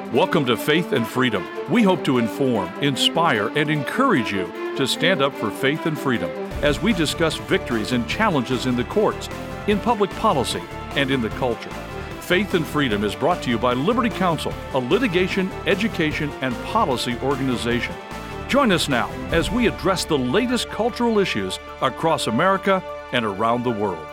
Welcome to Faith and Freedom. We hope to inform, inspire, and encourage you to stand up for faith and freedom as we discuss victories and challenges in the courts, in public policy, and in the culture. Faith and Freedom is brought to you by Liberty Counsel, a litigation, education, and policy organization. Join us now as we address the latest cultural issues across America and around the world.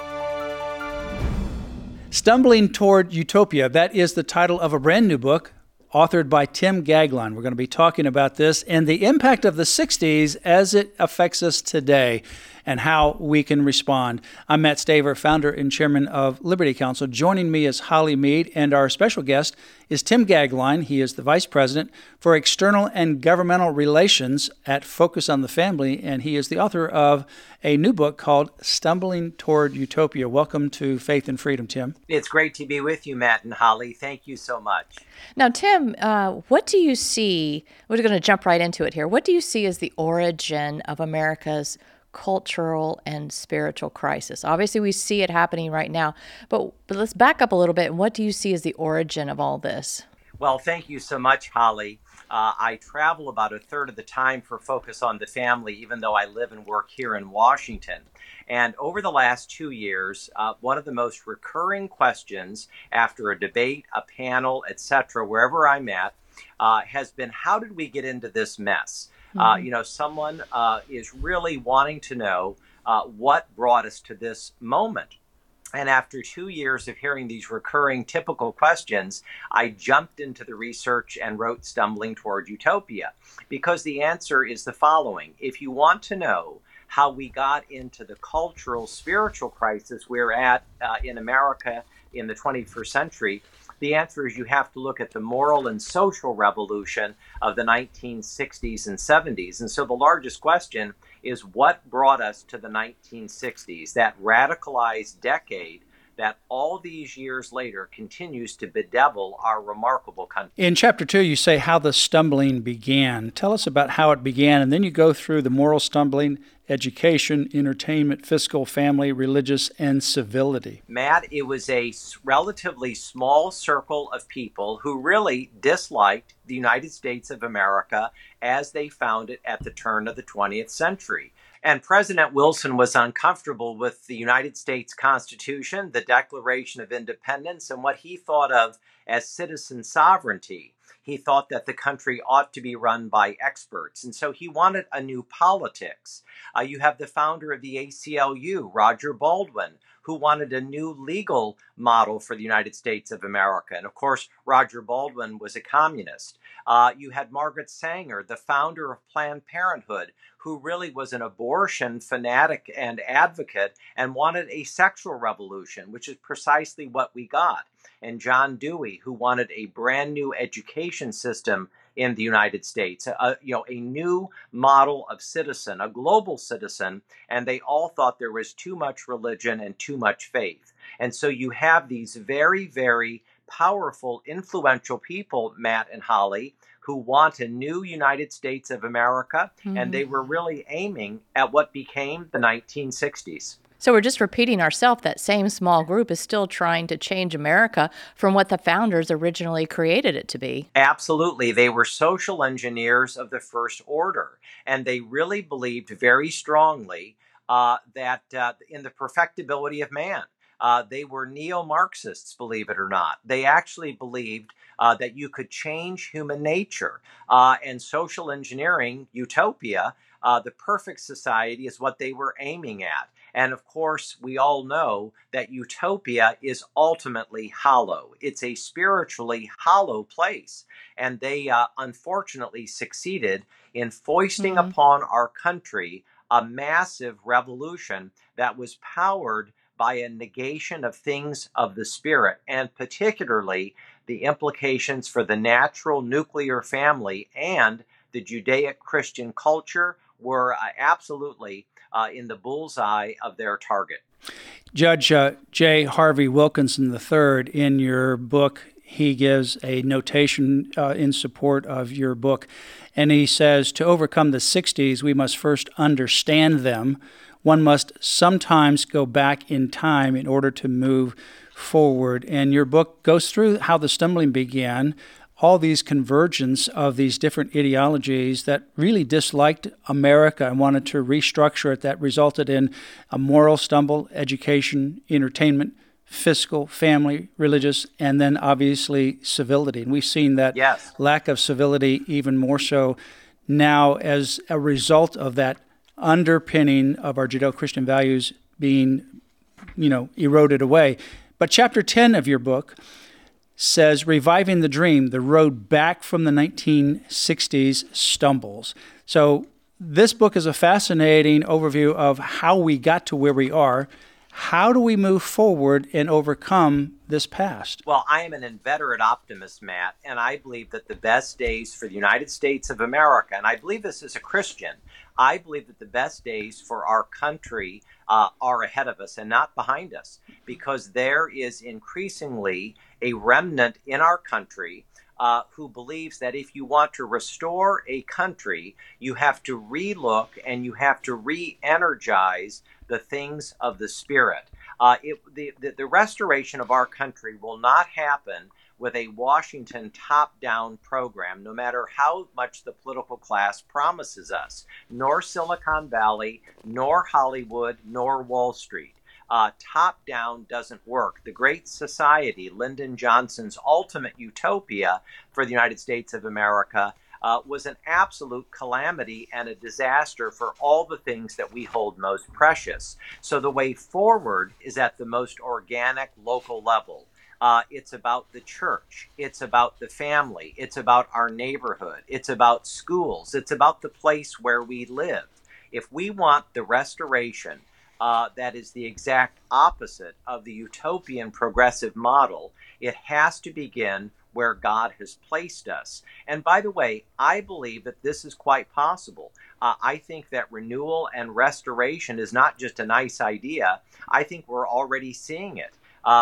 Stumbling Toward Utopia, that is the title of a brand new book authored by Tim Gagline. We're going to be talking about this and the impact of the 60s as it affects us today and how we can respond. I'm Matt Staver, founder and chairman of Liberty Counsel. Joining me is Holly Mead, and our special guest is Tim Gagline. He is the vice president for external and governmental relations at Focus on the Family, and he is the author of a new book called Stumbling Toward Utopia. Welcome to Faith and Freedom, Tim. It's great to be with you, Matt and Holly. Thank you so much. Now, Tim, what do you see? We're going to jump right into it here. What do you see as the origin of America's cultural and spiritual crisis? Obviously, we see it happening right now, but let's back up a little bit. What do you see as the origin of all this? Well, thank you so much, Holly. I travel about a third of the time for Focus on the Family, even though I live and work here in Washington. And over the last 2 years, one of the most recurring questions after a debate, a panel, etc., wherever I'm at, has been, how did we get into this mess? Someone is really wanting to know what brought us to this moment. And after 2 years of hearing these recurring typical questions, I jumped into the research and wrote Stumbling Toward Utopia, because the answer is the following. If you want to know how we got into the cultural, spiritual crisis we're at in America in the 21st century, the answer is you have to look at the moral and social revolution of the 1960s and 70s. And so the largest question is, what brought us to the 1960s, that radicalized decade that all these years later continues to bedevil our remarkable country? In Chapter 2, you say how the stumbling began. Tell us about how it began, and then you go through the moral stumbling, education, entertainment, fiscal, family, religious, and civility. Matt, it was a relatively small circle of people who really disliked the United States of America as they found it at the turn of the 20th century. And President Wilson was uncomfortable with the United States Constitution, the Declaration of Independence, and what he thought of as citizen sovereignty. He thought that the country ought to be run by experts. And so he wanted a new politics. You have the founder of the ACLU, Roger Baldwin, who wanted a new legal model for the United States of America. And of course, Roger Baldwin was a communist. You had Margaret Sanger, the founder of Planned Parenthood, who really was an abortion fanatic and advocate and wanted a sexual revolution, which is precisely what we got. And John Dewey, who wanted a brand new education system in the United States, a new model of citizen, a global citizen, and they all thought there was too much religion and too much faith. And so you have these very, very powerful, influential people, Matt and Holly, who want a new United States of America, and they were really aiming at what became the 1960s. So we're just repeating ourselves. That same small group is still trying to change America from what the founders originally created it to be. Absolutely. They were social engineers of the first order, and they really believed very strongly that in the perfectibility of man. They were neo-Marxists, believe it or not. They actually believed that you could change human nature, and social engineering, utopia, the perfect society is what they were aiming at. And of course, we all know that utopia is ultimately hollow. It's a spiritually hollow place. And they unfortunately succeeded in foisting upon our country a massive revolution that was powered by a negation of things of the spirit, and particularly the implications for the natural nuclear family and the Judaic-Christian culture were absolutely in the bullseye of their target. Judge J. Harvey Wilkinson III, in your book, he gives a notation in support of your book, and he says, to overcome the 60s, we must first understand them. One must sometimes go back in time in order to move forward. And your book goes through how the stumbling began, all these convergence of these different ideologies that really disliked America and wanted to restructure it, that resulted in a moral stumble, education, entertainment, fiscal, family, religious, and then obviously civility. And we've seen that lack of civility even more so now as a result of that underpinning of our Judeo-Christian values being, eroded away. But chapter 10 of your book says, Reviving the Dream, the road back from the 1960s stumbles. So this book is a fascinating overview of how we got to where we are. How do we move forward and overcome this past? Well, I am an inveterate optimist, Matt, and I believe that the best days for the United States of America, and I believe this as a Christian, I believe that the best days for our country are ahead of us and not behind us, because there is increasingly a remnant in our country who believes that if you want to restore a country, you have to relook and you have to re-energize the things of the Spirit. The restoration of our country will not happen with a Washington top-down program, no matter how much the political class promises us, nor Silicon Valley, nor Hollywood, nor Wall Street. Top-down doesn't work. The Great Society, Lyndon Johnson's ultimate utopia for the United States of America, was an absolute calamity and a disaster for all the things that we hold most precious. So the way forward is at the most organic local level. It's about the church. It's about the family. It's about our neighborhood. It's about schools. It's about the place where we live. If we want the restoration that is the exact opposite of the utopian progressive model, it has to begin where God has placed us. And by the way, I believe that this is quite possible. I think that renewal and restoration is not just a nice idea. I think we're already seeing it.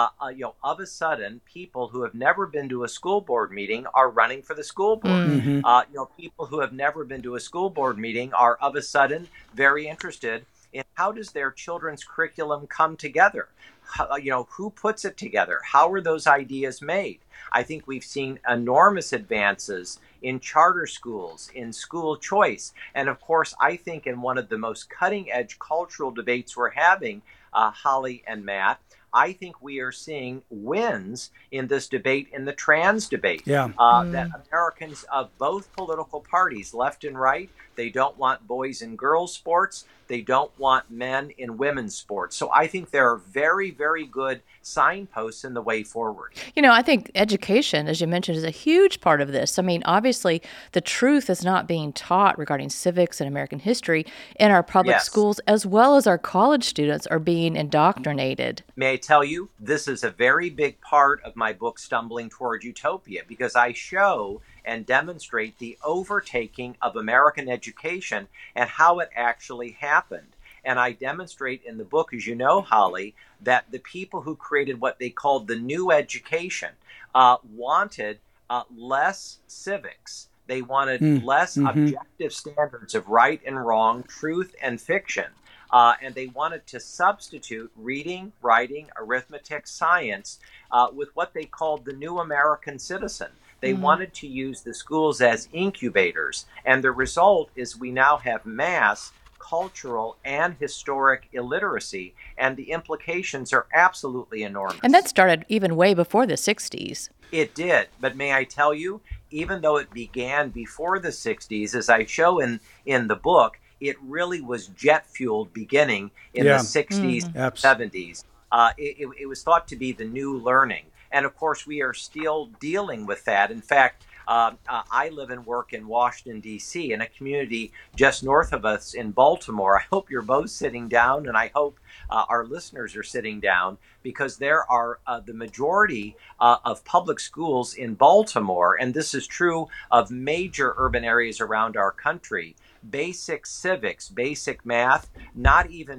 Of a sudden, people who have never been to a school board meeting are running for the school board. Mm-hmm. People who have never been to a school board meeting are of a sudden very interested in how does their children's curriculum come together? Who puts it together? How are those ideas made? I think we've seen enormous advances in charter schools, in school choice. And of course, I think in one of the most cutting edge cultural debates we're having, Holly and Matt, I think we are seeing wins in this debate, in the trans debate. That Americans of both political parties, left and right, they don't want boys and girls sports. They don't want men in women's sports. So I think there are very, very good signposts in the way forward. I think education, as you mentioned, is a huge part of this. I mean, obviously, the truth is not being taught regarding civics and American history in our public schools, as well as our college students are being indoctrinated. May I tell you, this is a very big part of my book, Stumbling Toward Utopia, because I show and demonstrate the overtaking of American education and how it actually happened. And I demonstrate in the book, as you know, Holly, that the people who created what they called the new education wanted less civics. They wanted less objective standards of right and wrong, truth and fiction. And they wanted to substitute reading, writing, arithmetic, science with what they called the new American citizen. They wanted to use the schools as incubators. And the result is we now have mass cultural and historic illiteracy, and the implications are absolutely enormous. And that started even way before the 60s. It did, but may I tell you, even though it began before the 60s, as I show in the book, it really was jet-fueled beginning in the 60s, 70s. It was thought to be the new learning. And of course, we are still dealing with that. In fact, I live and work in Washington, D.C., in a community just north of us in Baltimore. I hope you're both sitting down, and I hope our listeners are sitting down, because there are the majority of public schools in Baltimore, and this is true of major urban areas around our country. Basic civics, basic math, not even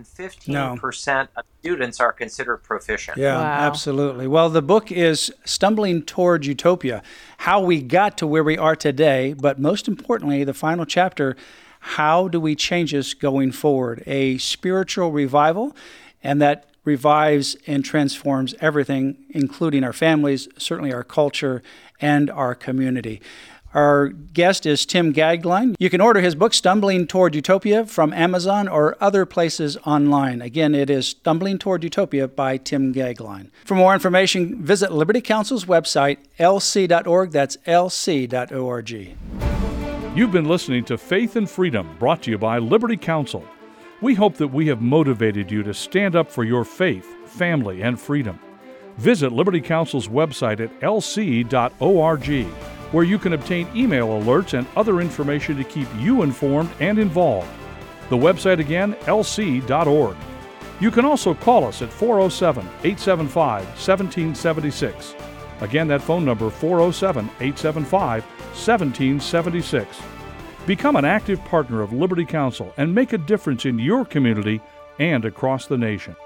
15% of students are considered proficient. Yeah, absolutely. Well, the book is Stumbling Toward Utopia, how we got to where we are today, but most importantly, the final chapter, how do we change this going forward? A spiritual revival, and that revives and transforms everything, including our families, certainly our culture, and our community. Our guest is Tim Gagline. You can order his book, Stumbling Toward Utopia, from Amazon or other places online. Again, it is Stumbling Toward Utopia by Tim Gagline. For more information, visit Liberty Counsel's website, lc.org. That's lc.org. You've been listening to Faith and Freedom, brought to you by Liberty Counsel. We hope that we have motivated you to stand up for your faith, family, and freedom. Visit Liberty Counsel's website at lc.org, where you can obtain email alerts and other information to keep you informed and involved. The website again, lc.org. You can also call us at 407-875-1776. Again, that phone number, 407-875-1776. Become an active partner of Liberty Counsel and make a difference in your community and across the nation.